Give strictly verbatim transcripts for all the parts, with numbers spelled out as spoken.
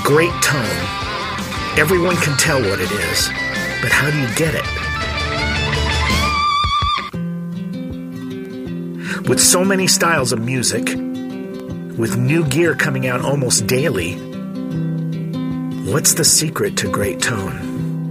great tone. Everyone can tell what it is, but how do you get it? With so many styles of music, with new gear coming out almost daily, what's the secret to great tone?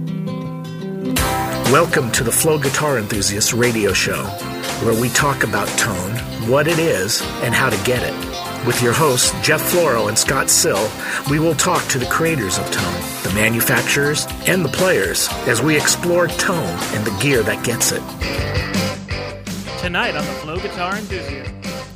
Welcome to the Flow Guitar Enthusiast radio show, where we talk about tone, what it is, and how to get it. With your hosts, Jeff Floro and Scott Sill, we will talk to the creators of tone, the manufacturers, and the players as we explore tone and the gear that gets it. Tonight on the Flow Guitar Enthusiast,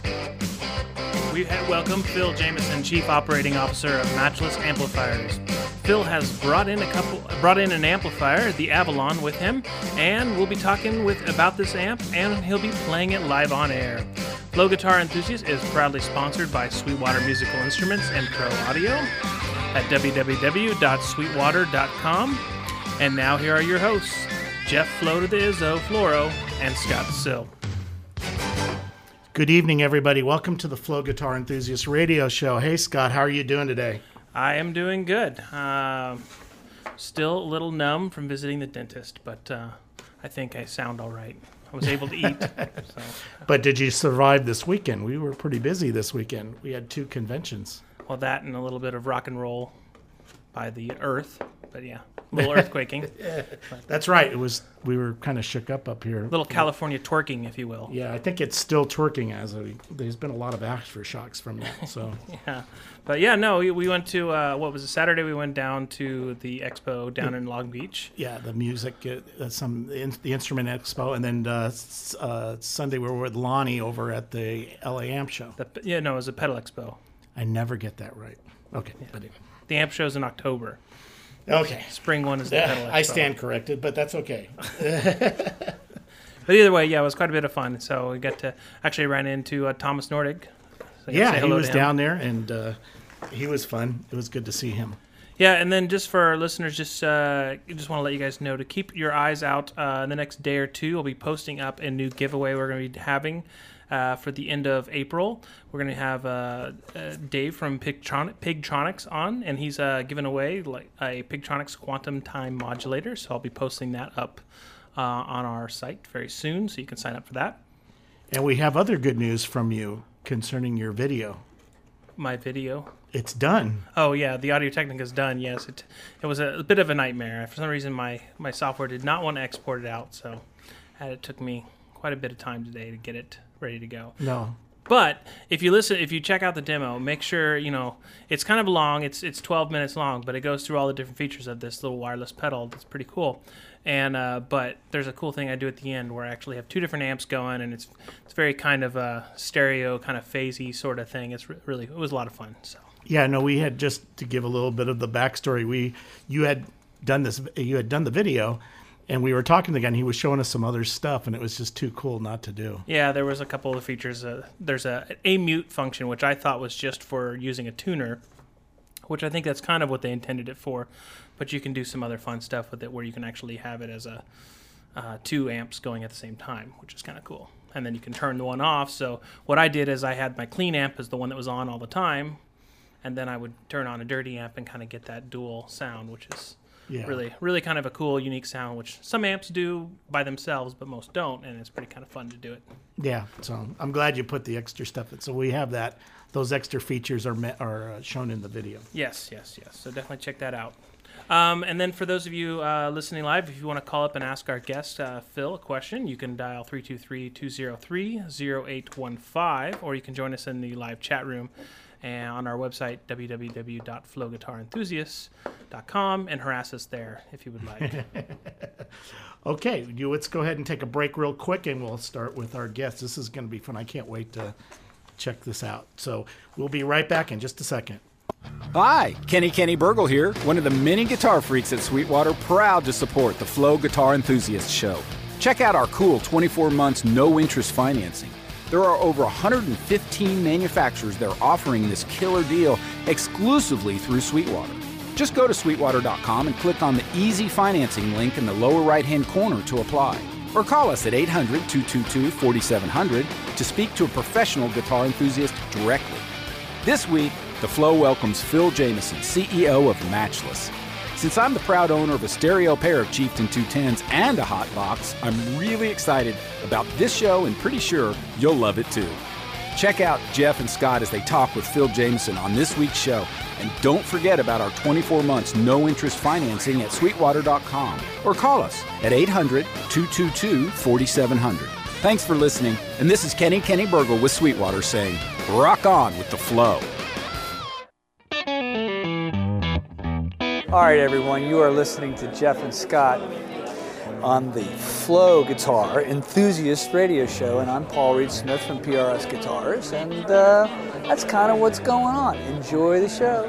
we welcome Phil Jameson, Chief Operating Officer of Matchless Amplifiers. Phil has brought in a couple, brought in an amplifier, the Avalon, with him, and we'll be talking with about this amp, and he'll be playing it live on air. Flow Guitar Enthusiast is proudly sponsored by Sweetwater Musical Instruments and Pro Audio at w w w dot sweetwater dot com. And now here are your hosts, Jeff Flo to the Izzo, Floro, and Scott Sill. Good evening, everybody. Welcome to the Flow Guitar Enthusiast radio show. Hey, Scott, how are you doing today? I am doing good. Uh, still a little numb from visiting the dentist, but uh, I think I sound all right. I was able to eat. So. But did you survive this weekend? We were pretty busy this weekend. We had two conventions. Well, that and a little bit of rock and roll by the earth. But yeah, a little earthquaking. That's right. It was. We were kind of shook up up here. A little California twerking, if you will. Yeah, I think it's still twerking as a, there's been a lot of aftershocks from that. So yeah, but yeah, no, we, we went to uh, what was it, Saturday? We went down to the expo down in Long Beach. Yeah, the music, uh, some the, the instrument expo, and then uh, uh, Sunday we were with Lonnie over at the L A Amp Show. The, yeah, no, it was a pedal expo. I never get that right. Okay, yeah. but anyway. The amp show's in October. Okay. Spring one is the pedal expo. I stand corrected, but that's okay. But either way, yeah, it was quite a bit of fun. So we got to actually ran into uh, Thomas Nordig. So yeah, he was down there, and uh, he was fun. It was good to see him. Yeah, and then just for our listeners, just uh, just want to let you guys know to keep your eyes out. Uh, in the next day or two, we'll be posting up a new giveaway we're going to be having uh, for the end of April. We're going to have uh, uh, Dave from Pigtron- Pigtronics on, and he's uh, giving away like a Pigtronics Quantum Time Modulator. So I'll be posting that up uh, on our site very soon, so you can sign up for that. And we have other good news from you concerning your video. My video? It's done. Oh, yeah, the Audio Technica is done, yes. It it was a, a bit of a nightmare. For some reason, my, my software did not want to export it out, so it took me quite a bit of time today to get it ready to go. No. But if you listen, if you check out the demo, make sure, you know, it's kind of long. It's it's twelve minutes long, but it goes through all the different features of this little wireless pedal. That's pretty cool. And uh, but there's a cool thing I do at the end where I actually have two different amps going, and it's it's very kind of a stereo, kind of phasey sort of thing. It's re- really it was a lot of fun. So yeah, no, we had just to give a little bit of the backstory. We you had done this, you had done the video. And we were talking to the guy, and he was showing us some other stuff, and it was just too cool not to do. Yeah, there was a couple of features. Uh, there's a a mute function, which I thought was just for using a tuner, which I think that's kind of what they intended it for. But you can do some other fun stuff with it, where you can actually have it as a uh, two amps going at the same time, which is kind of cool. And then you can turn the one off. So what I did is I had my clean amp as the one that was on all the time, and then I would turn on a dirty amp and kind of get that dual sound, which is... Yeah. Really, really kind of a cool, unique sound, which some amps do by themselves, but most don't, and it's pretty kind of fun to do it. Yeah, so I'm glad you put the extra stuff in. So we have that. Those extra features are met, are uh, shown in the video. Yes, yes, yes. So definitely check that out. Um, and then for those of you uh, listening live, if you want to call up and ask our guest, uh, Phil, a question, you can dial three two three, two zero three, zero eight one five, or you can join us in the live chat room and on our website, w w w dot flow guitar enthusiasts dot com, and harass us there if you would like. Okay, you, let's go ahead and take a break real quick, and we'll start with our guest. This is going to be fun. I can't wait to check this out. So we'll be right back in just a second. Hi, Kenny Kenny Burgle here, one of the many guitar freaks at Sweetwater, proud to support the Flow Guitar Enthusiast Show. Check out our cool twenty-four months no-interest financing. There are over one hundred fifteen manufacturers that are offering this killer deal exclusively through Sweetwater. Just go to sweetwater dot com and click on the easy financing link in the lower right-hand corner to apply. Or call us at eight hundred, two two two, four seven zero zero to speak to a professional guitar enthusiast directly. This week, The Flow welcomes Phil Jameson, C E O of Matchless. Since I'm the proud owner of a stereo pair of Chieftain two tens and a hot box, I'm really excited about this show and pretty sure you'll love it too. Check out Jeff and Scott as they talk with Phil Jameson on this week's show. And don't forget about our twenty-four months no-interest financing at sweetwater dot com or call us at eight hundred, two two two, four seven zero zero. Thanks for listening, and this is Kenny Kenny Burgle with Sweetwater saying, rock on with the flow. All right, everyone, you are listening to Jeff and Scott on the Flow Guitar Enthusiast Radio Show, and I'm Paul Reed Smith from P R S Guitars, and uh, that's kind of what's going on. Enjoy the show.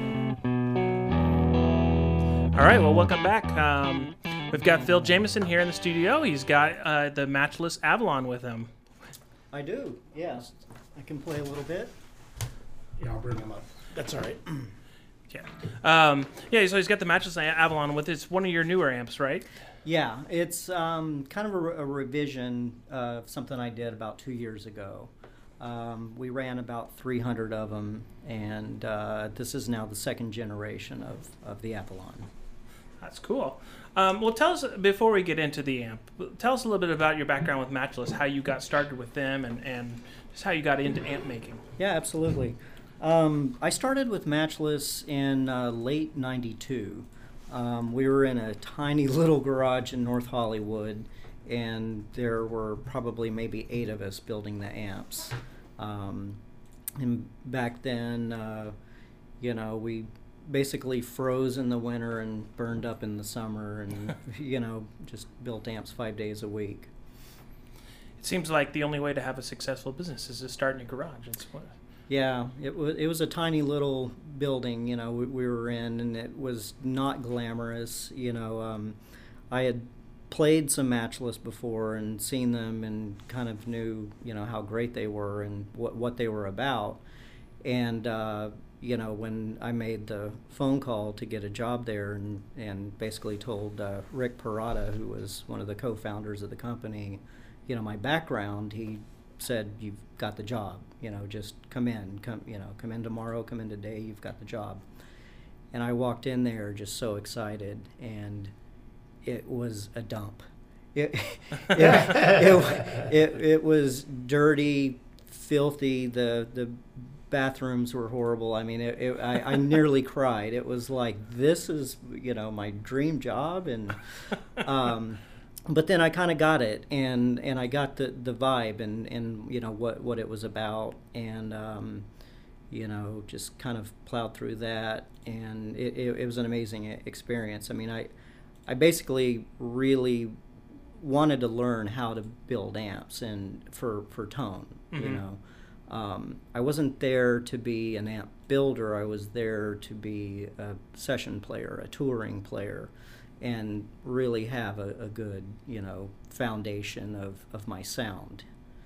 All right, well, welcome back. Um, we've got Phil Jameson here in the studio. He's got uh, the Matchless Avalon with him. I do, yes. I can play a little bit. Yeah, I'll bring him up. That's all right. Yeah. Um, yeah, so he's got the Matchless Avalon with it. It's one of your newer amps, right? Yeah, it's um, kind of a, a revision of something I did about two years ago. Um, we ran about three hundred of them, and uh, this is now the second generation of, of the Avalon. That's cool. Um, well, tell us, before we get into the amp, tell us a little bit about your background with Matchless, how you got started with them, and, and just how you got into amp making. Yeah, absolutely. Um, I started with Matchless in uh, late ninety-two. Um, we were in a tiny little garage in North Hollywood, and there were probably maybe eight of us building the amps. Um, and back then, uh, you know, we basically froze in the winter and burned up in the summer, and, you know, just built amps five days a week. It seems like the only way to have a successful business is to start in a garage. It's what... Yeah, it was it was a tiny little building, you know, we, we were in, and it was not glamorous. You know, um, I had played some Matchless before and seen them and kind of knew, you know, how great they were and what what they were about. And uh, you know, when I made the phone call to get a job there, and and basically told uh, Rick Parada, who was one of the co-founders of the company, you know, my background, he said, "You've got the job. You know, just come in, come, you know, come in tomorrow, come in today, you've got the job." And I walked in there just so excited, and it was a dump. It, it, it, it, it was dirty, filthy, the, the bathrooms were horrible. I mean, it, it, I, I nearly cried. It was like, this is, you know, my dream job, and... Um, But then I kind of got it, and, and I got the, the vibe and, and, you know, what, what it was about, and, um, you know, just kind of plowed through that, and it, it, it was an amazing experience. I mean, I, I basically really wanted to learn how to build amps and for, for tone, mm-hmm. you know. Um, I wasn't there to be an amp builder. I was there to be a session player, a touring player, and really have a, a good, you know, foundation of, of my sound,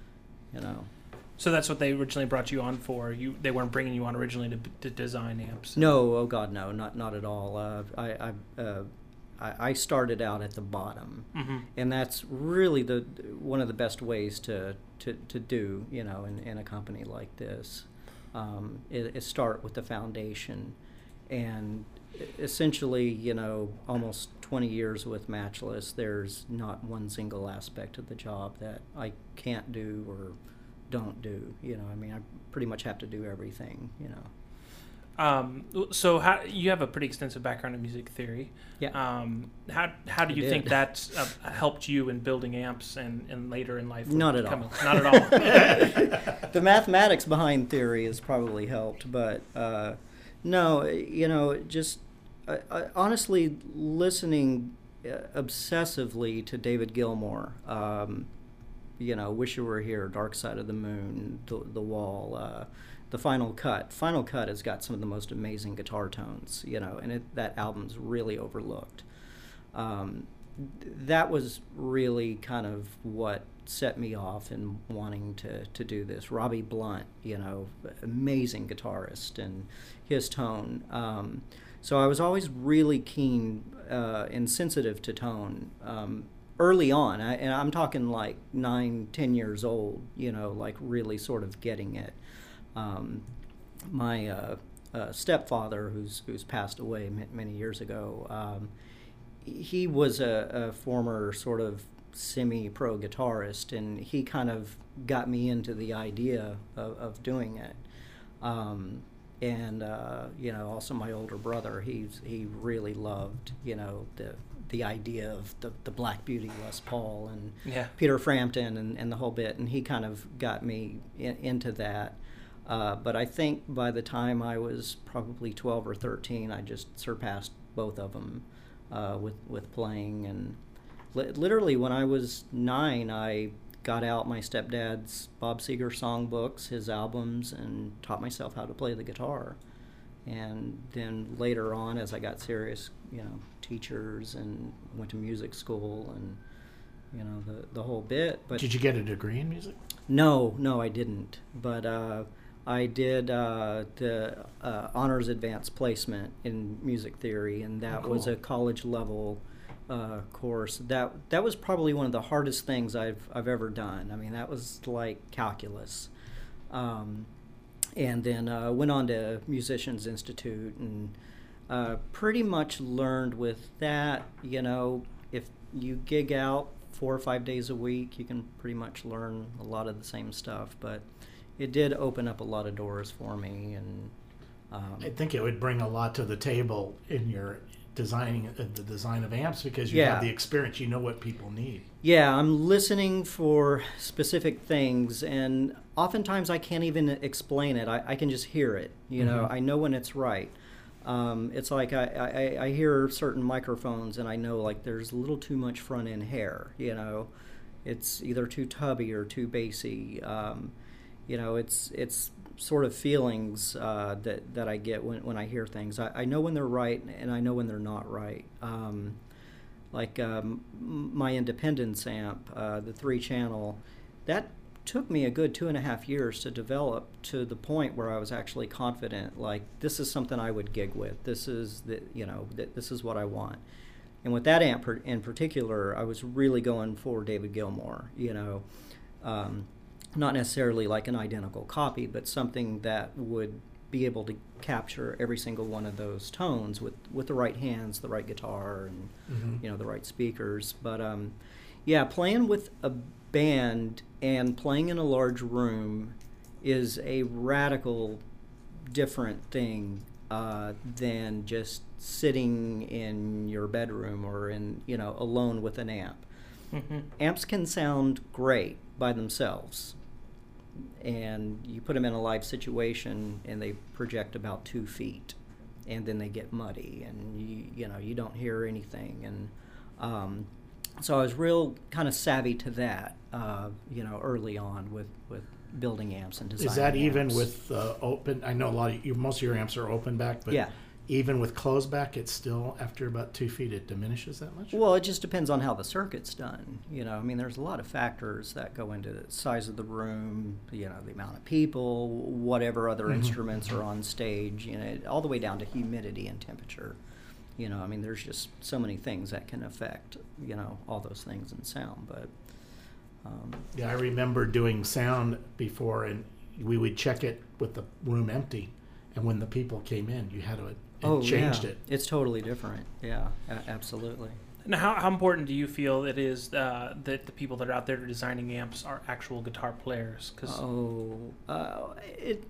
you know. So that's what they originally brought you on for. You they weren't bringing you on originally to, to design amps. No, oh God, no, not not at all. Uh, I I, uh, I I started out at the bottom, mm-hmm. and that's really the one of the best ways to to, to do, you know, in, in a company like this. Um, is, is start with the foundation, and essentially, you know, almost twenty years with Matchless, there's not one single aspect of the job that I can't do or don't do. You know, I mean, I pretty much have to do everything, you know. Um, so how, you have a pretty extensive background in music theory. Yeah. Um, how how do you think that's uh, helped you in building amps and, and later in life? Not at becoming, all. Not at all. The mathematics behind theory has probably helped, but uh, no, you know, just I, I, honestly listening obsessively to David Gilmour, um, you know, Wish You Were Here, Dark Side of the Moon, The, the Wall, uh, The Final Cut. Final Cut has got some of the most amazing guitar tones, you know, and it, that album's really overlooked. Um, that was really kind of what set me off in wanting to, to do this. Robbie Blunt, you know, amazing guitarist, and his tone. Um, so I was always really keen uh, and sensitive to tone um, early on. I, and I'm talking like nine, ten years old, you know, like really sort of getting it. Um, my uh, uh, stepfather, who's who's passed away m- many years ago, um, he was a, a former sort of semi-pro guitarist, and he kind of got me into the idea of, of doing it. Um, and uh, you know, also my older brother, he's he really loved, you know, the the idea of the, the Black Beauty Les Paul and yeah. Peter Frampton and, and the whole bit, and he kind of got me in, into that. Uh, but I think by the time I was probably twelve or thirteen, I just surpassed both of them uh, with with playing. And li- literally, when I was nine, I got out my stepdad's Bob Seger songbooks, his albums, and taught myself how to play the guitar. And then later on, as I got serious, you know, teachers and went to music school and, you know, the the whole bit. But did you get a degree in music? No, no, I didn't. But uh, I did uh, the uh, honors advanced placement in music theory, and that Oh, cool. was a college level uh, course. That that was probably one of the hardest things I've I've ever done. I mean, that was like calculus. Um, and then uh, went on to Musicians Institute and uh, pretty much learned with that, you know, if you gig out four or five days a week, you can pretty much learn a lot of the same stuff. But it did open up a lot of doors for me. And um, I think it would bring a lot to the table in your designing uh, the design of amps, because you Yeah. have the experience, you know what people need. Yeah, I'm listening for specific things, and oftentimes I can't even explain it. I, I can just hear it. You know, Mhm. I know when it's right. Um, it's like I, I, I hear certain microphones, and I know like there's a little too much front end hair. You know, it's either too tubby or too bassy. Um, you know, it's it's sort of feelings uh, that that I get when when I hear things. I, I know when they're right, and I know when they're not right. Um, like um, my Independence amp, uh, the three channel, that took me a good two and a half years to develop to the point where I was actually confident, like, this is something I would gig with. This is the, you know, th- this is what I want. And with that amp per- in particular, I was really going for David Gilmour, you know, um, not necessarily like an identical copy, but something that would be able to capture every single one of those tones with, with the right hands, the right guitar, and Mhm. you know, the right speakers. But um, yeah, playing with a band and playing in a large room is a radical different thing uh, than just sitting in your bedroom or in, you know, alone with an amp. Mm-hmm. Amps can sound great by themselves, and you put them in a live situation and they project about two feet, and then they get muddy, and you you know you don't hear anything. And um, so I was real kind of savvy to that, uh, you know, early on with with building amps and designing. Is that even amps. with uh, open? I know a lot of you, most of your amps are open back, but Yeah. even with closed back, it's still after about two feet it diminishes that much. Well, it just depends on how the circuit's done. You know, I mean, there's a lot of factors that go into the size of the room, you know, the amount of people, whatever other Mhm. instruments are on stage, you know, all the way down to humidity and temperature. You know, I mean, there's just so many things that can affect, you know, all those things in sound. But um, Yeah, I remember doing sound before, and we would check it with the room empty, and when the people came in, you had to it oh, changed yeah, it. it's totally different. Yeah, a- absolutely. Now, how, how important do you feel it is uh, that the people that are out there designing amps are actual guitar players? Cause Oh, uh, it.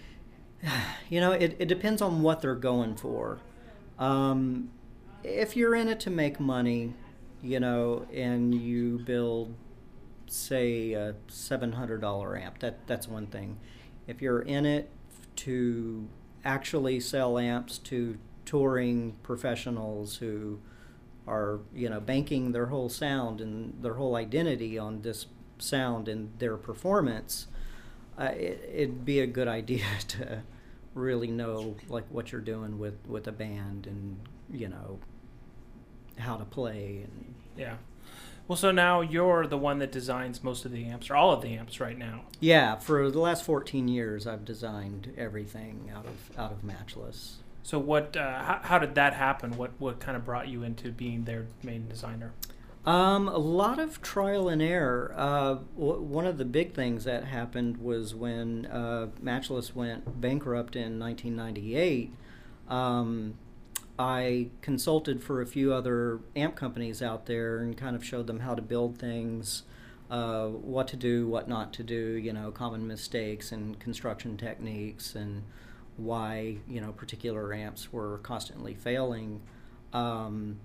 You know, it, it depends on what they're going for. Um, if you're in it to make money, you know, and you build, say, a seven hundred dollar amp, that that's one thing. If you're in it to actually sell amps to touring professionals who are, you know, banking their whole sound and their whole identity on this sound and their performance, uh, it, it'd be a good idea to really know like what you're doing with, with a band and, you know, how to play. And yeah. Well, so now you're the one that designs most of the amps, or all of the amps right now. yeah, for the last fourteen years, I've designed everything out of out of Matchless. So what? Uh, how, how did that happen? What what kind of brought you into being their main designer? Um, a lot of trial and error. Uh, w- one of the big things that happened was when uh, Matchless went bankrupt in nineteen ninety-eight. Um, I consulted for a few other amp companies out there and kind of showed them how to build things, uh, what to do, what not to do, you know, common mistakes and construction techniques, and why, you know, particular amps were constantly failing. Um,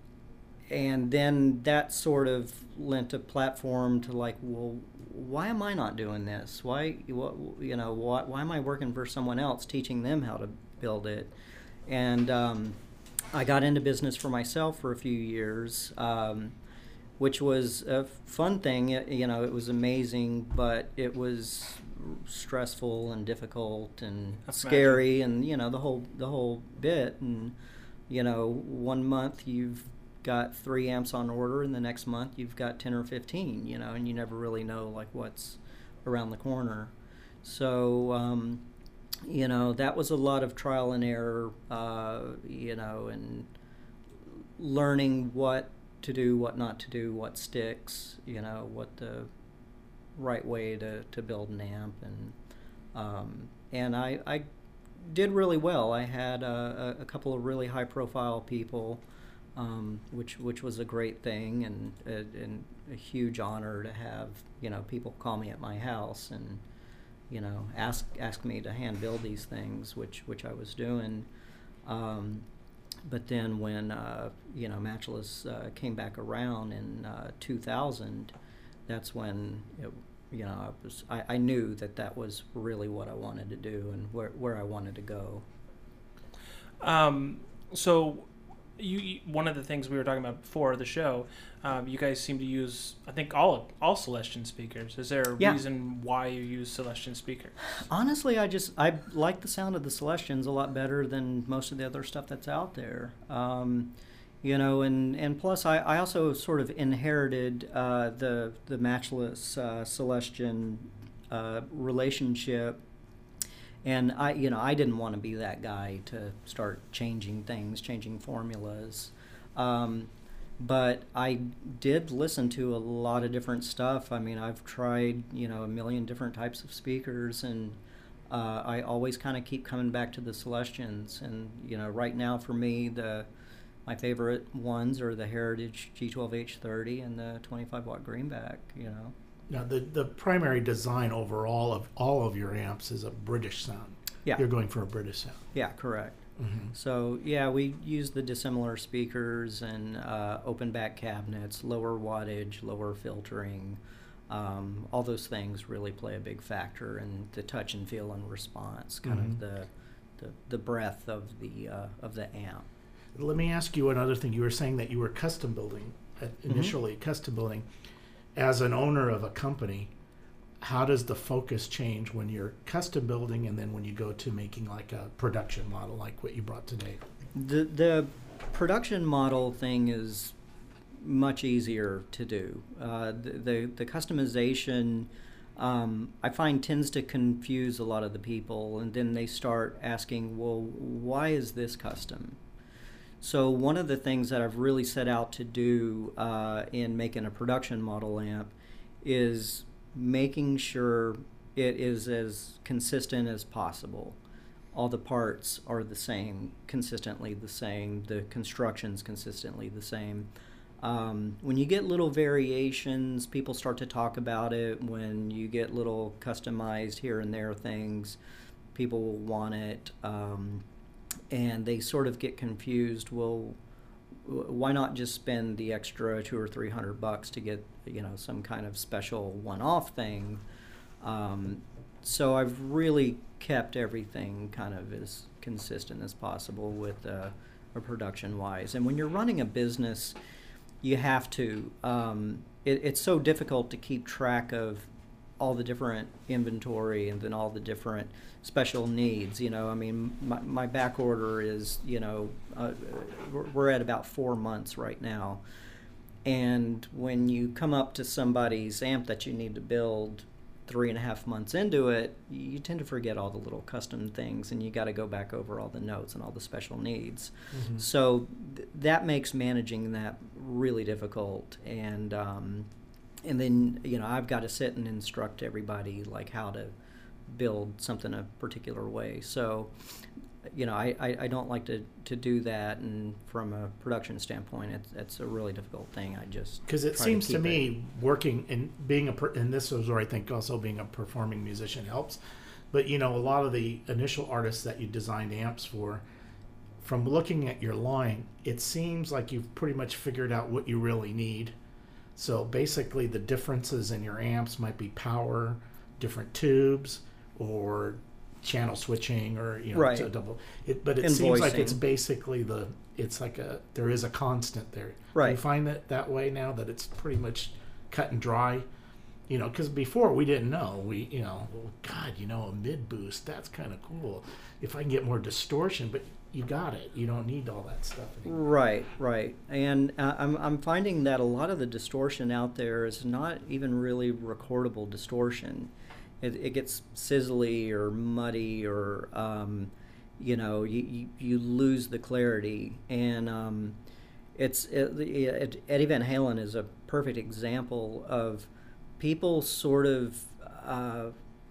and then that sort of lent a platform to like, well, why am I not doing this? Why, what, you know, why, why am I working for someone else, teaching them how to build it? And um, I got into business for myself for a few years, um, which was a fun thing. It, you know, it was amazing, but it was stressful and difficult and That's scary, and you know the whole the whole bit. And you know, one month you've got three amps on order, and the next month you've got ten or fifteen. You know, and you never really know like what's around the corner. So. Um, You know, that was a lot of trial and error, uh, you know, and learning what to do, what not to do, what sticks, you know, what the right way to, to build an amp. And um, and I, I did really well. I had a, a couple of really high-profile people, um, which which was a great thing, and a, and a huge honor to have, you know, people call me at my house and, you know, ask ask me to hand build these things, which which I was doing. Um, but then when uh, you know Matchless uh, came back around in uh, two thousand, that's when it, you know I was I, I knew that that was really what I wanted to do and where where I wanted to go. Um, so. You, you, one of the things we were talking about before the show, um, you guys seem to use, I think, all all Celestion speakers. Is there a Yeah. reason why you use Celestion speakers? Honestly, I just I like the sound of the Celestions a lot better than most of the other stuff that's out there. Um, you know, and, and plus I, I also sort of inherited uh, the the Matchless uh, Celestion uh, relationship. And I, you know, I didn't want to be that guy to start changing things, changing formulas. Um, but I did listen to a lot of different stuff. I mean, I've tried, you know, a million different types of speakers, and uh, I always kind of keep coming back to the Celestions. And you know, right now for me, the my favorite ones are the Heritage G twelve H thirty and the twenty-five watt Greenback. You know. Now, the, the primary design overall of all of your amps is a British sound. Yeah. You're going for a British sound. Yeah, correct. Mm-hmm. So, yeah, we use the dissimilar speakers and uh, open back cabinets, lower wattage, lower filtering. Um, all those things really play a big factor in the touch and feel and response, kind Mm-hmm. of the, the the breadth of the uh, of the amp. Let me ask you another thing. You were saying that you were custom building, uh, initially mm-hmm. custom building. As an owner of a company, how does the focus change when you're custom building and then when you go to making like a production model like what you brought today? The the production model thing is much easier to do. Uh, the, the the customization, um, I find, tends to confuse a lot of the people, and then they start asking, well, why is this custom? So one of the things that I've really set out to do uh, in making a production model amp is making sure it is as consistent as possible. All the parts are the same, consistently the same, the construction's consistently the same. Um, when you get little variations, people start to talk about it. When you get little customized here and there things, people will want it. Um, and they sort of get confused. Well, why not just spend the extra two or three hundred bucks to get, you know, some kind of special one-off thing? Um, so I've really kept everything kind of as consistent as possible with uh, a production-wise. And when you're running a business, you have to. Um, it, it's so difficult to keep track of all the different inventory and then all the different special needs. You know, I mean, my, my back order is, you know, uh, we're, we're at about four months right now. And when you come up to somebody's amp that you need to build three and a half months into it, you tend to forget all the little custom things, and you got to go back over all the notes and all the special needs. Mm-hmm. So th- that makes managing that really difficult. And um, and then, you know, I've got to sit and instruct everybody like how to build something a particular way. So, you know, I, I, I don't like to, to do that, and from a production standpoint, it's, it's a really difficult thing. I just because it try seems to, to keep me it. working and being a per, and this is where I think also being a performing musician helps. But you know, a lot of the initial artists that you designed amps for, from looking at your line, it seems like you've pretty much figured out what you really need. So basically, the differences in your amps might be power, different tubes, or channel switching, or you know, Right. a double. It, but it And seems like voicing. it's basically the. It's like a there is a constant there. Do Right. you find that that way now, that it's pretty much cut and dry? You know, because before we didn't know. We, you know, well, God, you know, a mid boost, that's kind of cool. If I can get more distortion, but you got it. You don't need all that stuff anymore. Right, right. And uh, I'm, I'm finding that a lot of the distortion out there is not even really recordable distortion. It, it gets sizzly or muddy, or, um, you know, you, you, you lose the clarity. And um, it's it, it, Eddie Van Halen is a perfect example of people sort of, uh,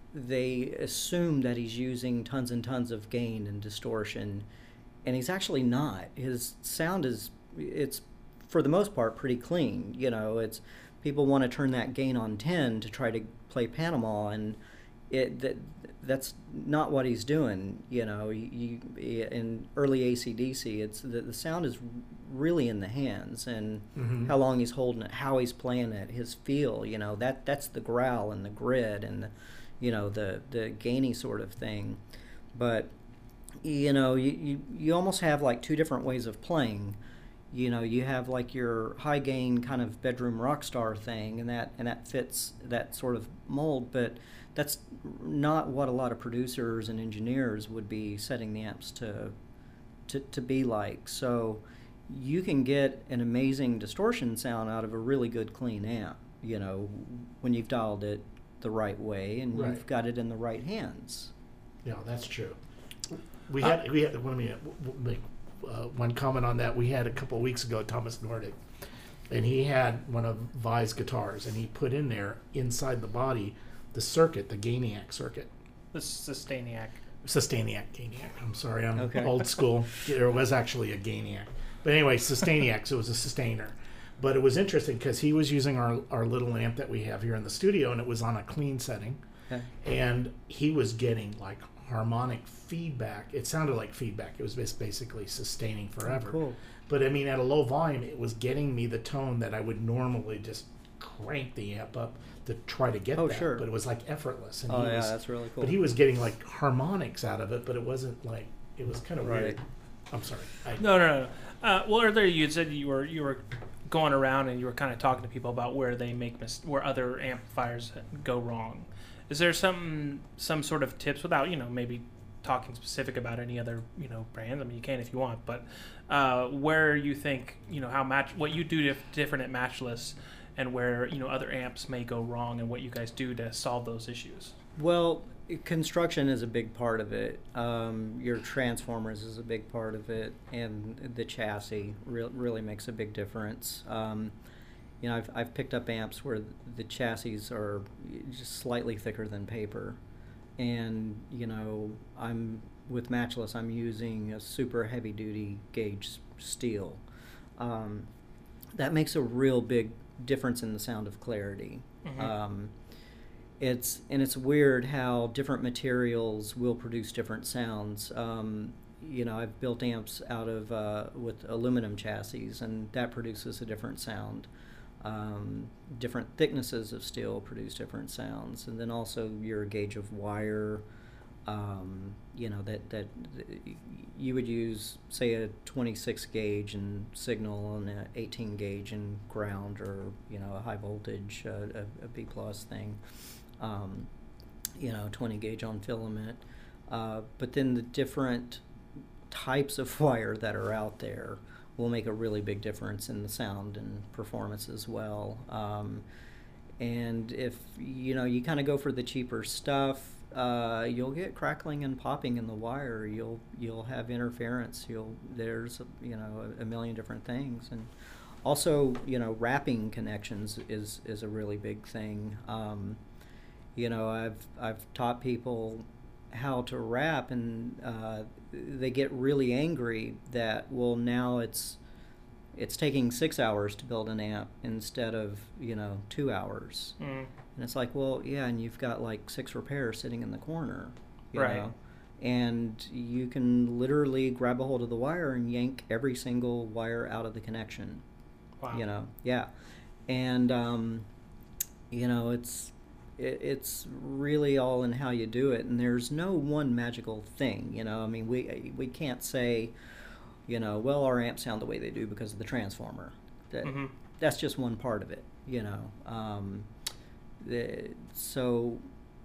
they assume that he's using tons and tons of gain and distortion, and he's actually not. His sound is, it's for the most part pretty clean. You know, it's people want to turn that gain on ten to try to play Panama, and it that that's not what he's doing. You know, you, you in early A C D C, it's the, the sound is really in the hands, and Mhm. how long he's holding it, how he's playing it, his feel. You know, that that's the growl and the grid and the, you know, the the gainy sort of thing. But you know, you, you, you almost have like two different ways of playing. You know, you have like your high gain kind of bedroom rock star thing, and that and that fits that sort of mold, but that's not what a lot of producers and engineers would be setting the amps to to, to be like. So you can get an amazing distortion sound out of a really good clean amp, you know, when you've dialed it the right way and Right. you've got it in the right hands. Yeah, that's true. We had we had let me make uh, one comment on that. We had a couple of weeks ago Thomas Nordic, and he had one of Vi's guitars, and he put in there inside the body the circuit, the Gainiac circuit, The Sustainiac. Sustainiac, Gainiac. I'm sorry, I'm Okay. old school. There was actually a Gainiac, but anyway, Sustainiac. So it was a sustainer. But it was interesting because he was using our our little amp that we have here in the studio, and it was on a clean setting, Okay. and he was getting like harmonic feedback. It sounded like feedback. It was bas- basically sustaining forever. Cool. But I mean, at a low volume, it was getting me the tone that I would normally just crank the amp up to try to get Oh, that. sure. But it was like effortless. And Oh, he yeah, was, that's really cool. But he was getting like harmonics out of it, but it wasn't like, it was kind of Right. weird. I'm sorry. I, No, no, no. Uh, well, earlier you had said you were you were going around and you were kind of talking to people about where they make mis- where other amplifiers go wrong. Is there some some sort of tips, without, you know, maybe talking specific about any other, you know, brands? I mean, you can if you want, but uh, where you think, you know, how match what you do dif- different at Matchless, and where, you know, other amps may go wrong, and what you guys do to solve those issues. Well, construction is a big part of it. Um, your transformers is a big part of it, and the chassis re- really makes a big difference. Um, you know, I've, I've picked up amps where the chassis are just slightly thicker than paper, and you know, I'm with Matchless. I'm using a super heavy-duty gauge s- steel. Um, that makes a real big difference in the sound of clarity. Mhm. Um, It's and it's weird how different materials will produce different sounds. Um, you know, I've built amps out of uh, with aluminum chassis, and that produces a different sound. Um, different thicknesses of steel produce different sounds, and then also your gauge of wire. Um, you know that that you would use, say, a twenty-six gauge in signal and an eighteen gauge in ground, or you know, a high voltage, uh, a, a B plus thing. Um, you know, twenty gauge on filament, uh, but then the different types of wire that are out there will make a really big difference in the sound and performance as well. Um, and if you know, you kind of go for the cheaper stuff, uh, you'll get crackling and popping in the wire. You'll you'll have interference. You'll there's you know a, a million different things, and also, you know, wrapping connections is, is a really big thing. Um, you know, I've I've taught people how to wrap, and uh, they get really angry that, well, now it's it's taking six hours to build an amp instead of, you know, two hours. Mm. And it's like, well, yeah, and you've got like six repairs sitting in the corner, you right? know? And you can literally grab a hold of the wire and yank every single wire out of the connection. Wow. You know, yeah. And, um, you know, it's it, it's really all in how you do it. And there's no one magical thing, you know. I mean, we we can't say, you know, well, our amps sound the way they do because of the transformer. That, mm-hmm. That's just one part of it, you know. Um, the, so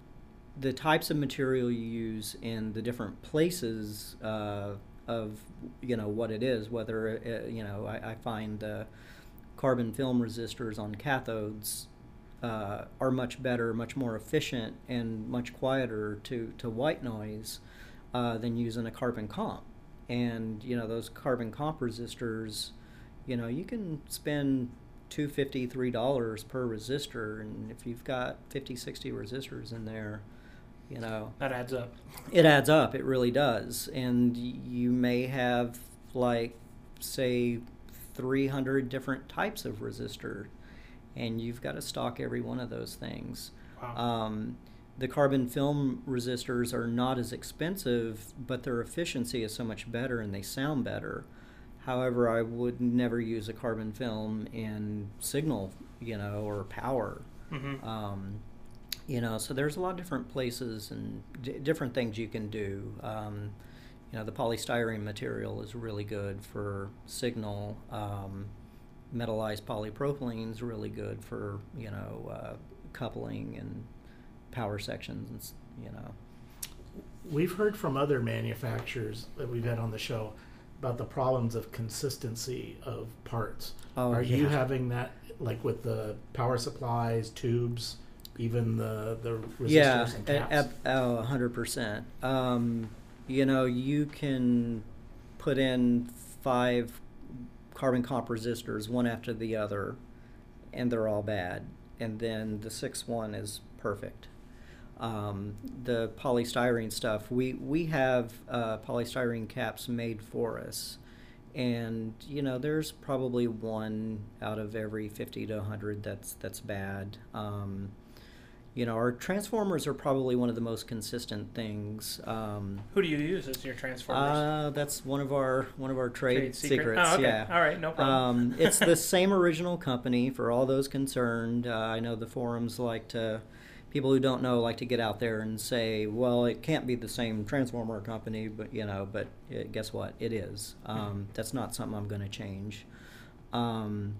the types of material you use in the different places uh, of, you know, what it is, whether, uh, you know, I, I find uh, carbon film resistors on cathodes uh, are much better, much more efficient, and much quieter to, to white noise uh, than using a carbon comp. And, you know, those carbon comp resistors, you know, you can spend two dollars and fifty cents, three dollars per resistor, and if you've got fifty, sixty resistors in there, you know, that adds up. It adds up, it really does. And you may have, like, say, three hundred different types of resistor, and you've got to stock every one of those things. Wow. Um, the carbon film resistors are not as expensive, but their efficiency is so much better and they sound better. However, I would never use a carbon film in signal, you know, or power. Mm-hmm. Um, you know, so there's a lot of different places and d- different things you can do. Um, you know, the polystyrene material is really good for signal. Um, metallized polypropylene is really good for, you know, uh, coupling and power sections, you know. We've heard from other manufacturers that we've had on the show about the problems of consistency of parts. Oh, Are yeah. you having that, like with the power supplies, tubes, even the, the resistors yeah, and caps? Yeah, oh, one hundred percent. Um, you know, you can put in five carbon comp resistors, one after the other, and they're all bad. And then the sixth one is perfect. Um, the polystyrene stuff, we, we have uh, polystyrene caps made for us. And, you know, there's probably one out of every fifty to one hundred that's, that's bad. Um, you know, our transformers are probably one of the most consistent things. Um, Who do you use as your transformers? Uh, that's one of our one of our trade, trade secret? secrets. Oh, okay. Yeah. All right, no problem. Um, it's the same original company for all those concerned. Uh, I know the forums like to, people who don't know like to get out there and say, well, it can't be the same transformer company, but you know, but it, guess what? It is. Um, mm-hmm. That's not something I'm going to change. Um,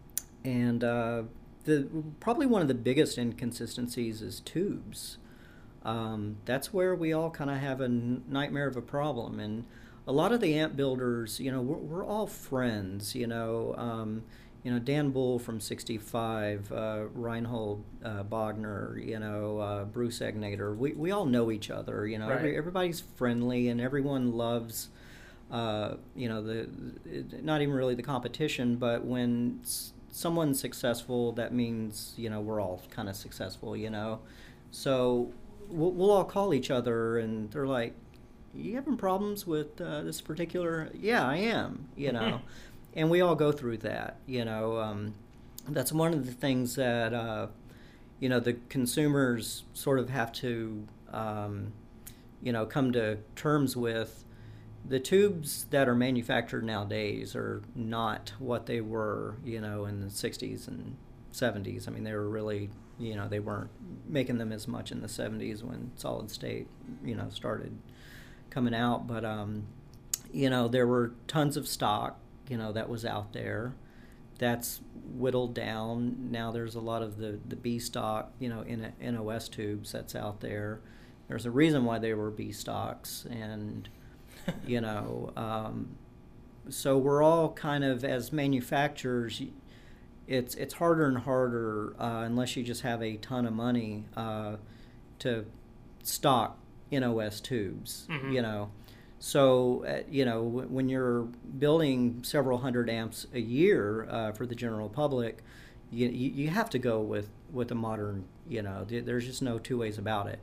and uh, the probably one of the biggest inconsistencies is tubes. Um, that's where we all kind of have a n- nightmare of a problem. And a lot of the amp builders, you know, we're, we're all friends, you know. Um, you know, Dan Bull from sixty-five, uh, Reinhold uh, Bogner, you know, uh, Bruce Egnator. We we all know each other, you know. Right. Every, everybody's friendly and everyone loves, uh, you know, the, the not even really the competition, but when s- someone's successful, that means, you know, we're all kind of successful, you know. So we'll, we'll all call each other and they're like, you having problems with uh, this particular? Yeah, I am, you know. And we all go through that, you know. Um, that's one of the things that, uh, you know, the consumers sort of have to, um, you know, come to terms with. The tubes that are manufactured nowadays are not what they were, you know, in the sixties and seventies. I mean, they were really, you know, they weren't making them as much in the seventies when solid state, you know, started coming out. But, um, you know, there were tons of stock, you know, that was out there. That's whittled down. Now there's a lot of the, the B stock, you know, N- NOS tubes that's out there. There's a reason why they were B stocks. And, you know, um, so we're all kind of, as manufacturers, it's it's harder and harder, uh, unless you just have a ton of money, uh, to stock N O S tubes, mm-hmm. you know. So, uh, you know, w- when you're building several hundred amps a year uh, for the general public, you, you you have to go with, with a modern, you know, th- there's just no two ways about it.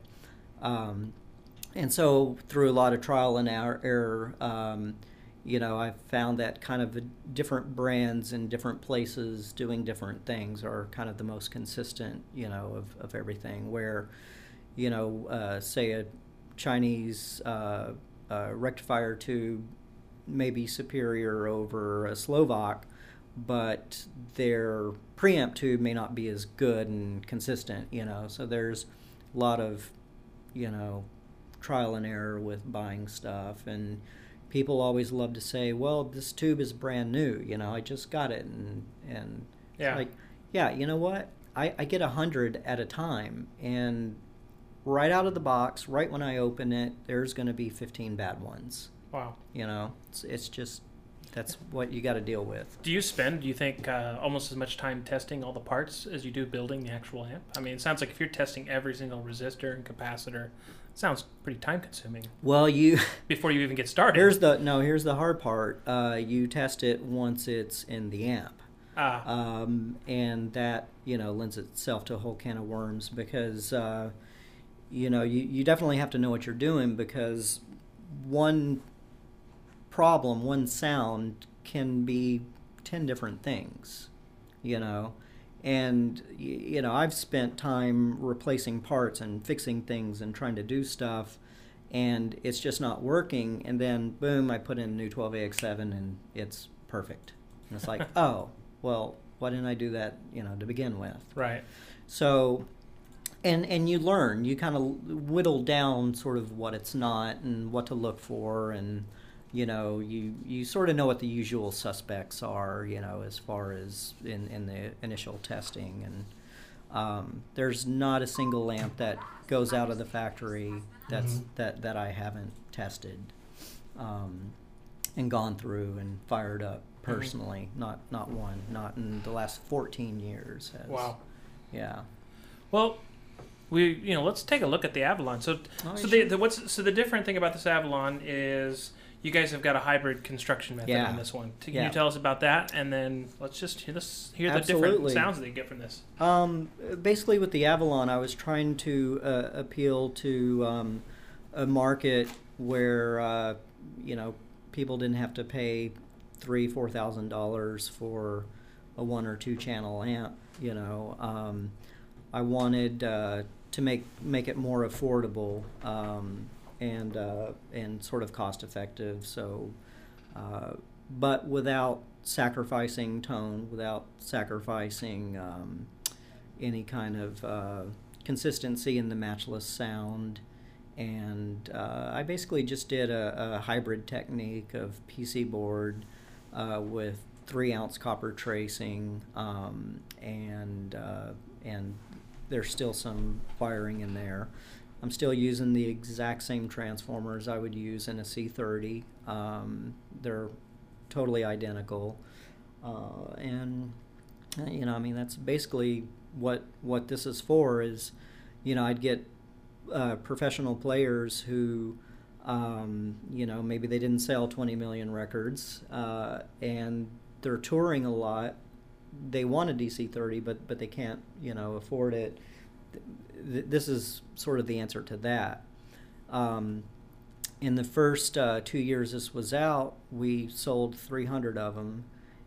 Um, and so through a lot of trial and er- error, um, you know, I've found that kind of different brands in different places doing different things are kind of the most consistent, you know, of, of everything. Where, you know, uh, say a Chinese uh, uh, rectifier tube may be superior over a Slovak, but their preamp tube may not be as good and consistent, you know. So there's a lot of, you know, trial and error with buying stuff. And people always love to say, well, this tube is brand new, you know, I just got it. And, and Yeah. it's like, yeah, you know what? I, I get a hundred at a time, and right out of the box, right when I open it, there's going to be fifteen bad ones. Wow. You know, it's, it's just, that's what you got to deal with. Do you spend, do you think, uh, almost as much time testing all the parts as you do building the actual amp? I mean, it sounds like if you're testing every single resistor and capacitor, it sounds pretty time consuming Well, you before you even get started. here's the no here's the hard part. Uh, you test it once it's in the amp, Ah, um, and that, you know, lends itself to a whole can of worms, because uh, you know you, you definitely have to know what you're doing, because one problem, one sound can be ten different things, you know. And, you know, I've spent time replacing parts and fixing things and trying to do stuff, and it's just not working. And then, boom, I put in a new twelve A X seven, and it's perfect. And it's like, oh, well, why didn't I do that, you know, to begin with? right. So, and and you learn, you kind of whittle down sort of what it's not and what to look for, and, you know, you, you sort of know what the usual suspects are, you know, as far as in, in the initial testing. And um, there's not a single lamp that goes out of the factory that's Mhm. that, that I haven't tested um, and gone through and fired up personally. Not not one, not in the last fourteen years. Has, Wow. Yeah. Well, we you know let's take a look at the Avalon. So Oh, so sure. the, the what's so the different thing about this Avalon is you guys have got a hybrid construction method Yeah. on this one. Can Yeah. you tell us about that, and then let's just hear this hear the different Absolutely. sounds that you get from this. Um, basically, with the Avalon, I was trying to uh, appeal to um, a market where uh, you know, people didn't have to pay three, four thousand dollars for a one or two channel amp. You know, um, I wanted uh, to make make it more affordable um, and uh, and sort of cost effective. So, uh, but without sacrificing tone, without sacrificing um, any kind of uh, consistency in the matchless sound. And uh, I basically just did a, a hybrid technique of P C board uh, with three ounce copper tracing, um, and uh, and there's still some wiring in there. I'm still using the exact same transformers I would use in a C thirty. Um, they're totally identical, uh, and uh, you know, I mean, that's basically what what this is for. Is, you know, I'd get uh, professional players who, um, you know, maybe they didn't sell twenty million records, uh, and they're touring a lot. They want a D C thirty, but but they can't, you know, afford it. Th- this is sort of the answer to that. Um, in the first uh, two years this was out, we sold three hundred of them,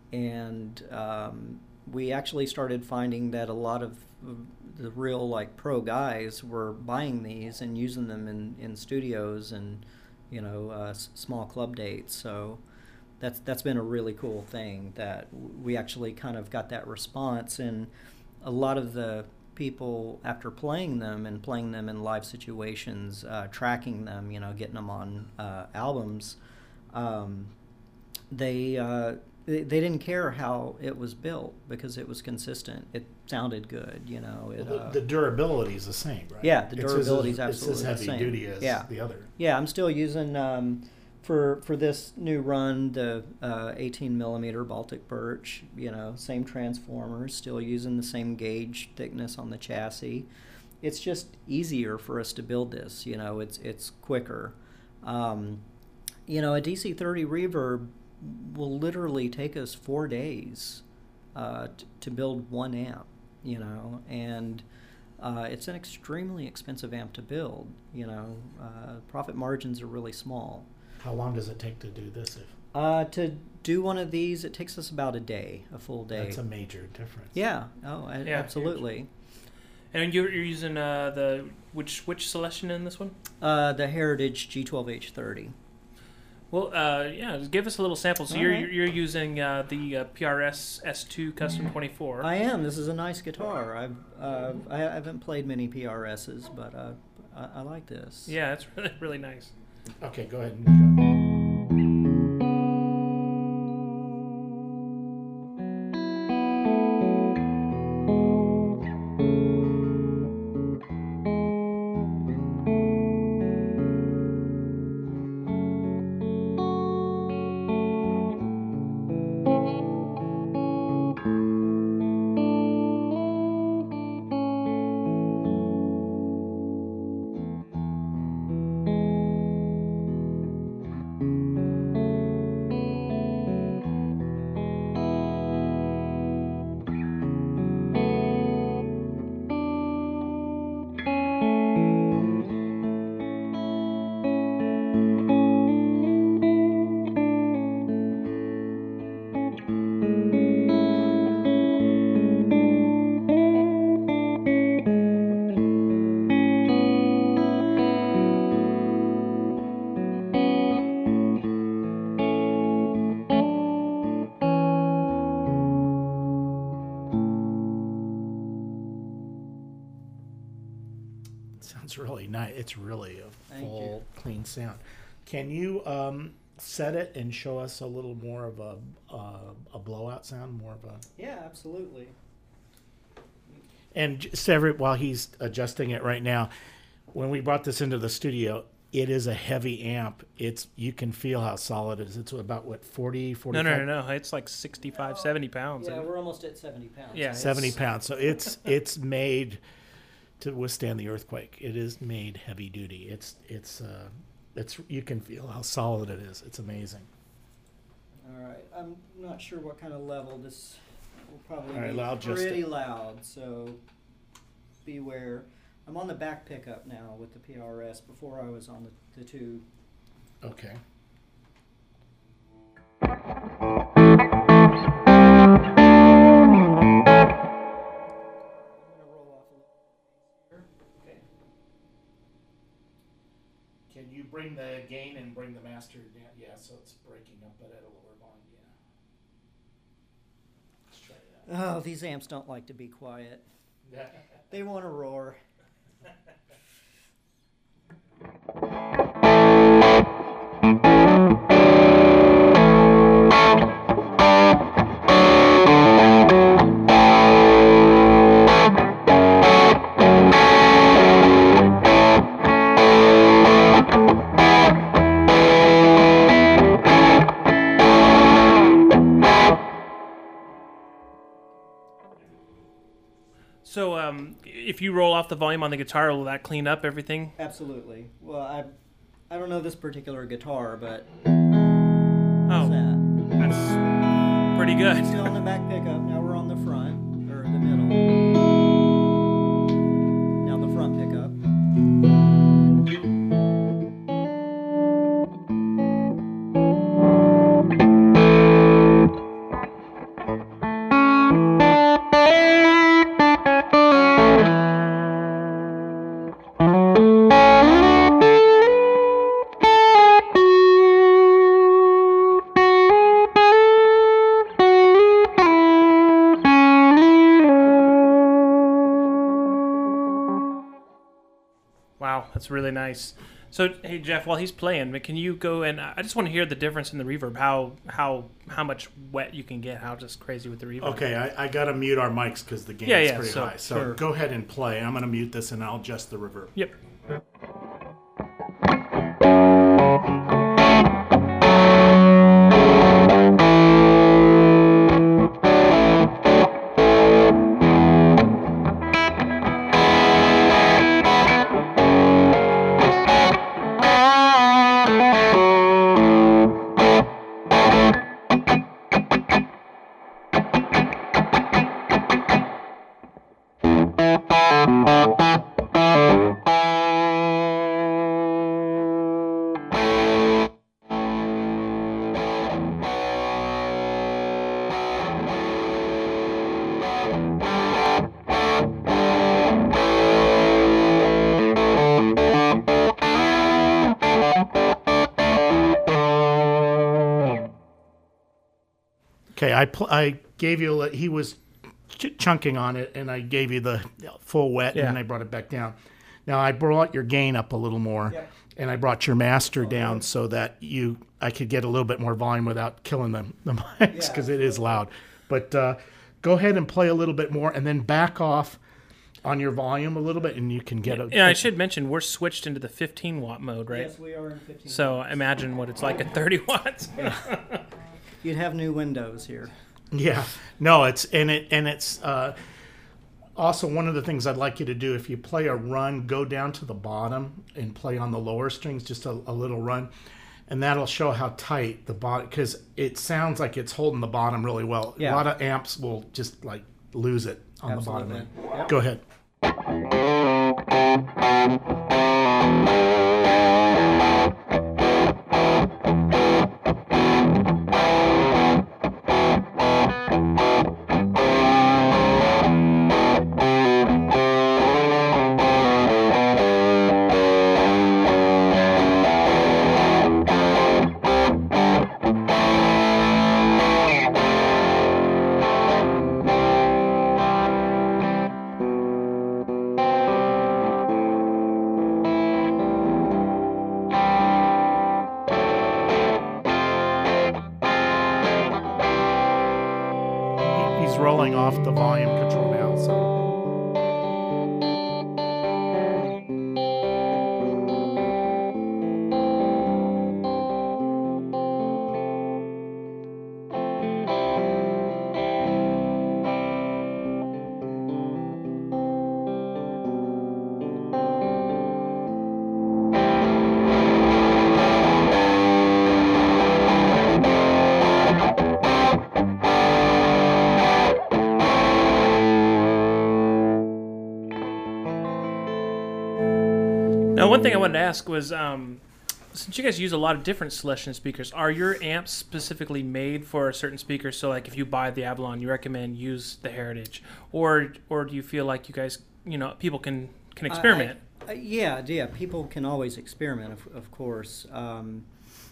and um, we actually started finding that a lot of the real, like, pro guys were buying these and using them in, in studios and, you know, uh, s- small club dates. So that's that's been a really cool thing that we actually kind of got that response. And a lot of the people, after playing them and playing them in live situations, uh, tracking them, you know, getting them on uh, albums, um, they, uh, they they didn't care how it was built because it was consistent. It sounded good, you know. It, Well, uh, the, the durability is the same, right? Yeah, the It's as- durability is absolutely It's the as heavy same. duty as Yeah. the other. Yeah, I'm still using um, for for this new run the uh, eighteen millimeter Baltic birch. You know, same transformers, still using the same gauge thickness on the chassis. It's just easier for us to build this. You know, it's it's quicker. Um, you know, a D C thirty reverb will literally take us four days uh, t- to build one amp, you know, and uh, it's an extremely expensive amp to build, you know. Uh, profit margins are really small. How long does it take to do this? If Uh, to do one of these, it takes us about a day, a full day. That's a major difference. Yeah, oh, a- Yeah, absolutely. And you're, you're using uh, the which which Celestion in this one? Uh, the Heritage G twelve H thirty. Well, uh, yeah, just give us a little sample. So All you're right. you're using uh, the uh, P R S S two Custom twenty-four. I am. This is a nice guitar. I've uh, I haven't played many P R Ss, but uh, I, I like this. Yeah, it's really really nice. Okay, go ahead and go. Sounds really nice. It's really a Thank full, you. clean sound. Can you um, set it and show us a little more of a uh, a blowout sound, more of a? Yeah, absolutely. And just every, while he's adjusting it right now, when we brought this into the studio, it is a heavy amp. It's you can feel how solid it is. It's about what forty, No, forty-five, no, no, no. It's like sixty-five, seventy pounds. Yeah, we're almost at seventy pounds. Yeah. seventy It's- pounds. So it's it's made to withstand the earthquake. It is made heavy duty. It's it's uh, it's you can feel how solid it is. It's amazing. All right. I'm not sure what kind of level this will probably All right, be. I'll adjust Pretty it. loud, so beware. I'm on the back pickup now with the P R S. Before I was on the, the tube. Okay. I'm gonna roll off a little here. Okay. Can you bring the gain and bring the master down? Yeah, so it's breaking up, but at a lower volume. Yeah. Let's try that. Oh, these amps don't like to be quiet. Yeah. They want to roar. So, um, if you roll off the volume on the guitar, will that clean up everything? Absolutely. Well, I, I don't know this particular guitar, but Oh, what's that? that's pretty good. Still on the back pickup. Now we're on the front, or the middle. Now the front pickup. Wow, that's really nice. So, hey Jeff, while he's playing, can you go and I just want to hear the difference in the reverb, how how how much wet you can get, how just crazy with the reverb. Okay, I, I got to mute our mics because the gain Yeah, is yeah, pretty so- high. So sure. go ahead and play. I'm going to mute this and I'll adjust the reverb. Yep. Okay, I pl- I gave you, a- he was ch- chunking on it, and I gave you the full wet, Yeah. and then I brought it back down. Now, I brought your gain up a little more, Yep. and I brought your master down so that you I could get a little bit more volume without killing the, the mics, because it is loud. But uh, go ahead and play a little bit more, and then back off on your volume a little bit, and you can get a... Yeah, I should mention we're switched into the fifteen watt mode, right? Yes, we are in fifteen. So imagine what it's like at thirty watts. You'd have new windows here. Yeah, no, it's and it and it's uh, also one of the things I'd like you to do. If you play a run, go down to the bottom and play on the lower strings, just a, a little run, and that'll show how tight the bottom, because it sounds like it's holding the bottom really well. Yeah. A lot of amps will just like lose it on Absolutely. the bottom end. Yep. Go ahead. He- He's rolling off the volume control now, so. Now, one thing I wanted to ask was, um, since you guys use a lot of different Celestion speakers, are your amps specifically made for a certain speaker? So, like, if you buy the Avalon, you recommend use the Heritage, or or do you feel like you guys, you know, people can can experiment? Uh, yeah, yeah. People can always experiment, of, of course. Um,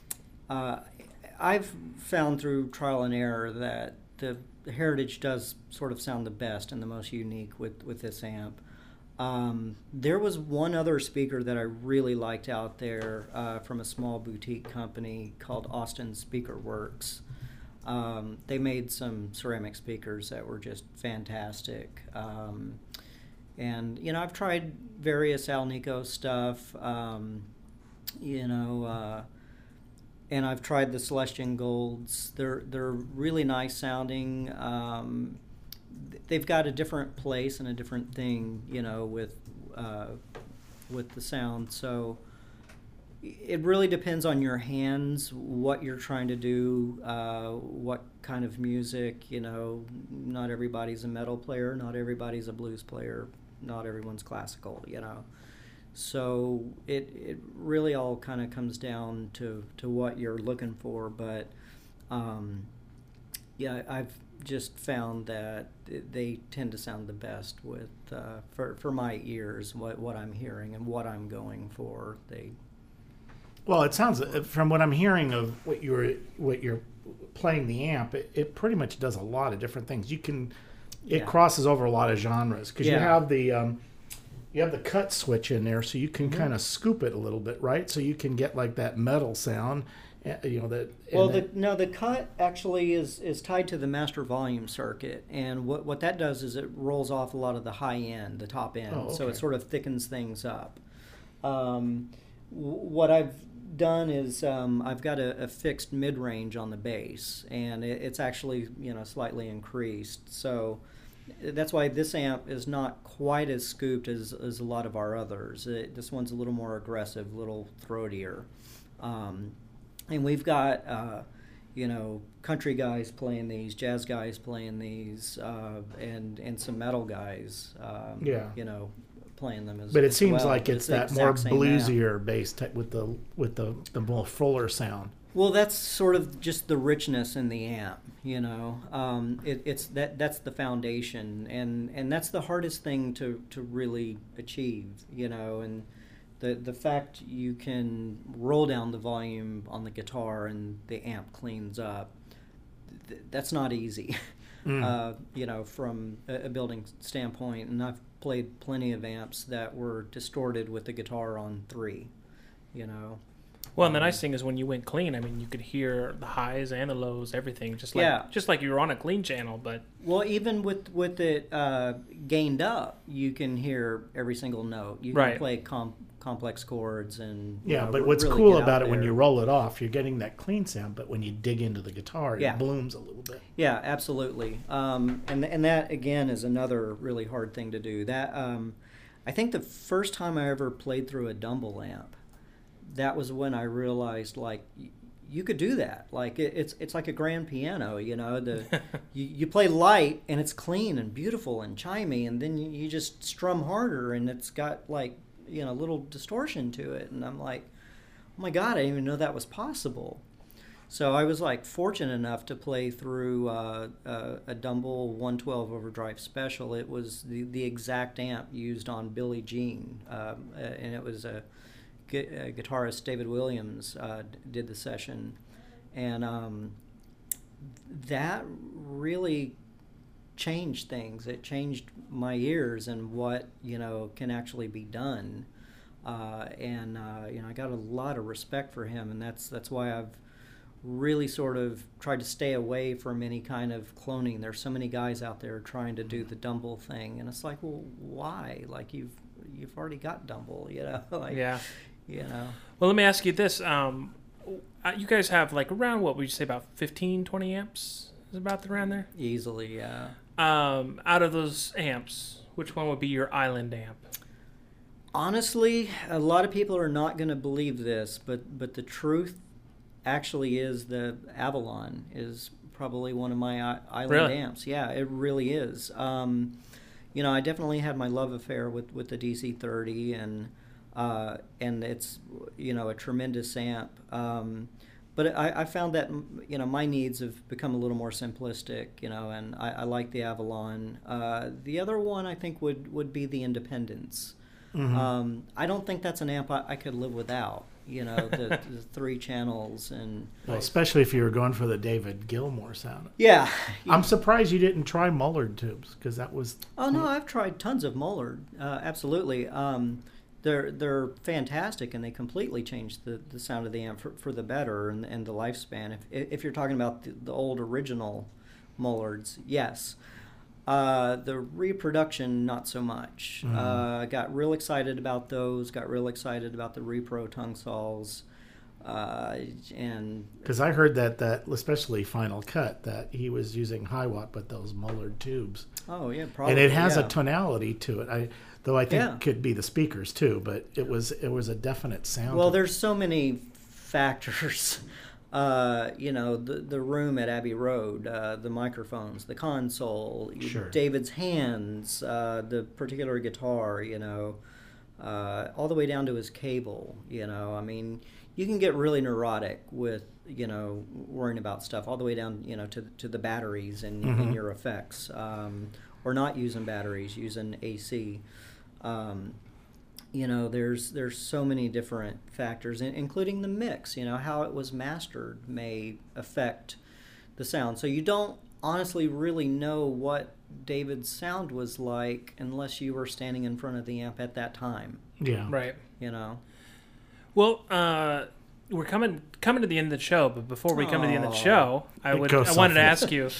uh, I've found through trial and error that the, the Heritage does sort of sound the best and the most unique with, with this amp. Um, there was one other speaker that I really liked out there uh, from a small boutique company called Austin Speaker Works. Um, they made some ceramic speakers that were just fantastic. Um, and, you know, I've tried various Alnico stuff, um, you know, uh, and I've tried the Celestion Golds. They're, they're really nice sounding. Um, they've got a different place and a different thing, you know, with uh, with the sound. So it really depends on your hands, what you're trying to do, uh, what kind of music. You know, not everybody's a metal player, not everybody's a blues player, not everyone's classical. You know, so it it really all kind of comes down to to what you're looking for. But um, yeah, I've just found that they tend to sound the best with uh, for for my ears, what what I'm hearing and what I'm going for. They Well, it sounds, from what I'm hearing of what you're what you're playing the amp, it, it pretty much does a lot of different things. You can, it Yeah. crosses over a lot of genres, because you Yeah. have the um, you have the cut switch in there, so you can Mm-hmm. kind of scoop it a little bit, right? So you can get like that metal sound, uh, you know that. and well, the, then- no, the cut actually is is tied to the master volume circuit, and what what that does is it rolls off a lot of the high end, the top end, Oh, so okay. it sort of thickens things up. Um, w- what I've done is um, I've got a, a fixed mid range on the bass, and it, it's actually you know slightly increased. So that's why this amp is not quite as scooped as, as a lot of our others. It, this one's a little more aggressive, a little throatier. Um, and we've got, uh, you know, country guys playing these, jazz guys playing these, uh, and, and some metal guys, um, Yeah. you know, playing them as but it as seems well. like But it's the that more exact same amp. bluesier bass type with the with the the more fuller sound. Well, that's sort of just the richness in the amp, you know. Um, it, it's that that's the foundation, and, and that's the hardest thing to, to really achieve, you know. And the the fact you can roll down the volume on the guitar and the amp cleans up, th- that's not easy, mm. uh, you know, from a, a building standpoint. And I've played plenty of amps that were distorted with the guitar on three, you know. Well, and the nice thing is when you went clean, I mean, you could hear the highs and the lows, everything, just like yeah. just like you were on a clean channel. But well, even with with it uh, gained up, you can hear every single note. You can right. play com- complex chords and yeah. know, but what's really cool about it there. when you roll it off, you're getting that clean sound. But when you dig into the guitar, it yeah. blooms a little bit. Yeah, absolutely. Um, and and that again is another really hard thing to do. That um, I think the first time I ever played through a Dumble amp, that was when I realized, like, y- you could do that. Like, it, it's it's like a grand piano, you know. The you, you play light, and it's clean and beautiful and chimey, and then you, you just strum harder, and it's got, like, you know, a little distortion to it. And I'm like, oh, my God, I didn't even know that was possible. So I was, like, fortunate enough to play through uh, uh, a Dumble one twelve Overdrive Special. It was the, the exact amp used on Billie Jean, um, uh, and it was a... Uh, guitarist David Williams uh, d- did the session, and um, that really changed things. It changed my ears and what, you know, can actually be done. Uh, and uh, you know, I got a lot of respect for him, and that's that's why I've really sort of tried to stay away from any kind of cloning. There's so many guys out there trying to do the Dumble thing, and it's like, well, why? Like, you've you've already got Dumble, you know? Like, yeah. You know. Well, let me ask you this. Um, you guys have, like, around, what would you say, about fifteen, twenty amps? Is about around there? Easily, yeah. Um, out of those amps, which one would be your island amp? Honestly, a lot of people are not going to believe this, but, but the truth actually is the Avalon is probably one of my I- island really? amps. Yeah, it really is. Um, you know, I definitely had my love affair with, with the D C thirty, and... Uh, and it's, you know, a tremendous amp. Um, but I, I found that, you know, my needs have become a little more simplistic, you know, and I, I like the Avalon. Uh, the other one I think would, would be the Independence. Mm-hmm. Um, I don't think that's an amp I, I could live without, you know, the, the three channels. And well, especially if you were going for the David Gilmour sound. Yeah. I'm surprised you didn't try Mullard tubes, because that was... Oh, no, I've tried tons of Mullard, uh, absolutely. Um, They're they're fantastic, and they completely changed the, the sound of the amp for, for the better and, and the lifespan. If if you're talking about the, the old original Mullards, yes. Uh, the reproduction, not so much. Mm. Uh, got real excited about those. Got real excited about the Repro tongue saws. Uh, and because I heard that that especially Final Cut, that he was using Hiwatt, but those Mullard tubes. Oh yeah, probably. And it has yeah. a tonality to it. I though I think yeah. it could be the speakers too, but it was it was a definite sound. Well, there's so many factors. Uh, you know, the the room at Abbey Road, uh, the microphones, the console, sure. David's hands, uh, the particular guitar, you know, uh, all the way down to his cable. You know, I mean, you can get really neurotic with, you know, worrying about stuff all the way down, you know, to to the batteries and mm-hmm. in your effects, um, or not using batteries, using A C. Um, you know, there's there's so many different factors, including the mix. You know, how it was mastered may affect the sound. So you don't honestly really know what David's sound was like unless you were standing in front of the amp at that time. Yeah. Right. You know. Well, uh, we're coming coming to the end of the show, but before we come to the end of the show, I would I wanted to ask you,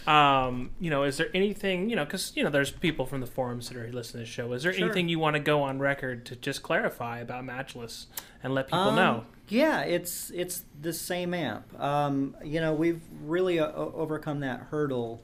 um, you know, is there anything, you know, because you know, there's people from the forums that are listening to the show. Is there sure. anything you want to go on record to just clarify about Matchless and let people um, know? Yeah, it's it's the same amp. Um, you know, we've really uh, overcome that hurdle.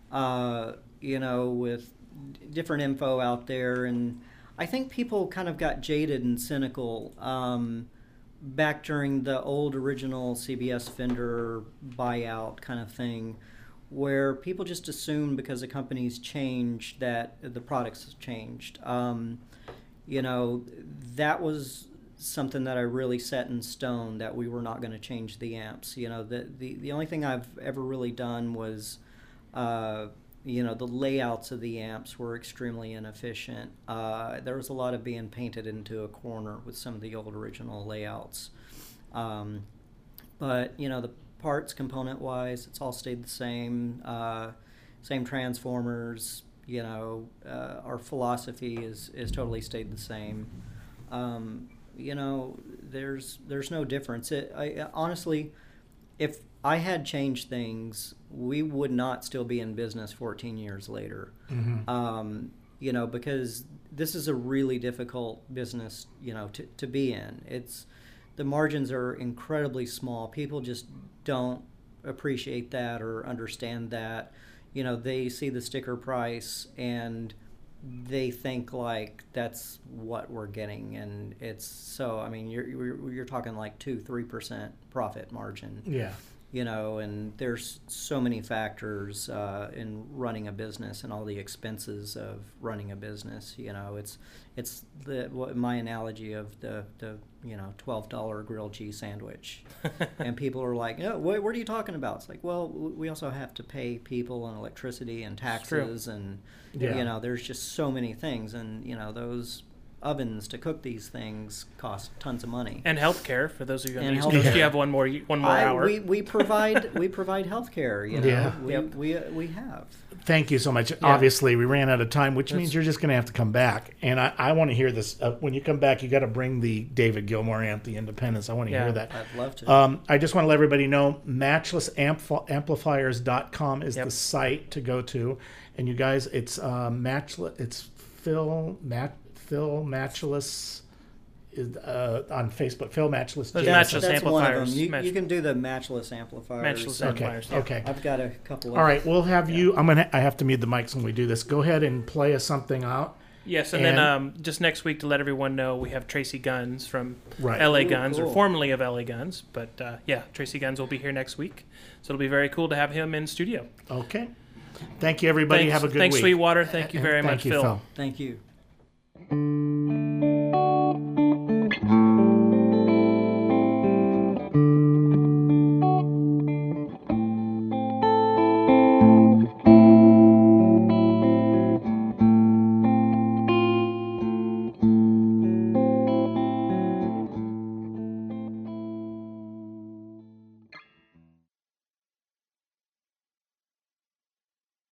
Uh, you know, with different info out there, and I think people kind of got jaded and cynical um, back during the old original C B S Fender buyout kind of thing, where people just assumed because the companies changed that the products have changed. Um, you know, that was something that I really set in stone, that we were not going to change the amps. You know, the, the, the only thing I've ever really done was uh, you know, the layouts of the amps were extremely inefficient. Uh, there was a lot of being painted into a corner with some of the old original layouts. Um, but, you know, the parts component wise, it's all stayed the same. Uh, same transformers. You know, uh, our philosophy is is totally stayed the same. Um, you know, there's there's no difference. It, I, honestly, if I had changed things, we would not still be in business fourteen years later. Mm-hmm. Um, you know, because this is a really difficult business, you know, to, to be in. It's the margins are incredibly small. People just don't appreciate that or understand that. You know, they see the sticker price and they think like that's what we're getting, and it's so. I mean, you're you're, you're talking like two, three percent profit margin. Yeah. You know, and there's so many factors uh, in running a business and all the expenses of running a business. You know, it's it's the what my analogy of the the you know twelve dollar grilled cheese sandwich, and people are like, "No, what, what are you talking about?" It's like, well, we also have to pay people and electricity and taxes, and yeah. you know, there's just so many things, and you know those ovens to cook these things cost tons of money. And healthcare for those of you on And the East healthcare. Coast. You have one more one more I, hour. We, we provide we provide healthcare. You know, Yeah. we, Yep. we we have. Thank you so much. Obviously, we ran out of time, which means That's- you're just going to have to come back. And I, I want to hear this. Uh, when you come back, you got to bring the David Gilmour amp, the Independence. I want to Yeah. hear that. I'd love to. Um, I just want to let everybody know matchless amplifiers dot com is Yep. the site to go to. And you guys, it's uh, matchless. It's Phil Mat Phil Matchless is uh, on Facebook. Phil Matchless. There's Jason. Matchless That's one of them. amplifiers. You, Match- you can do the matchless amplifiers. Matchless Okay. amplifiers. Yeah. Okay. I've got a couple of All right. We'll have you. I'm gonna. I have to mute the mics when we do this. Go ahead and play us something out. Yes, and, And- then um, just next week to let everyone know, we have Tracy Guns from Right. L A Ooh, Guns, or cool. formerly of L A Guns. But uh, yeah, Tracy Guns will be here next week. So it'll be very cool to have him in studio. Okay. Thank you, everybody. Thanks, have a good thanks, week. Sweetwater. Thank you And very thank much, you, Phil. Phil. Thank you.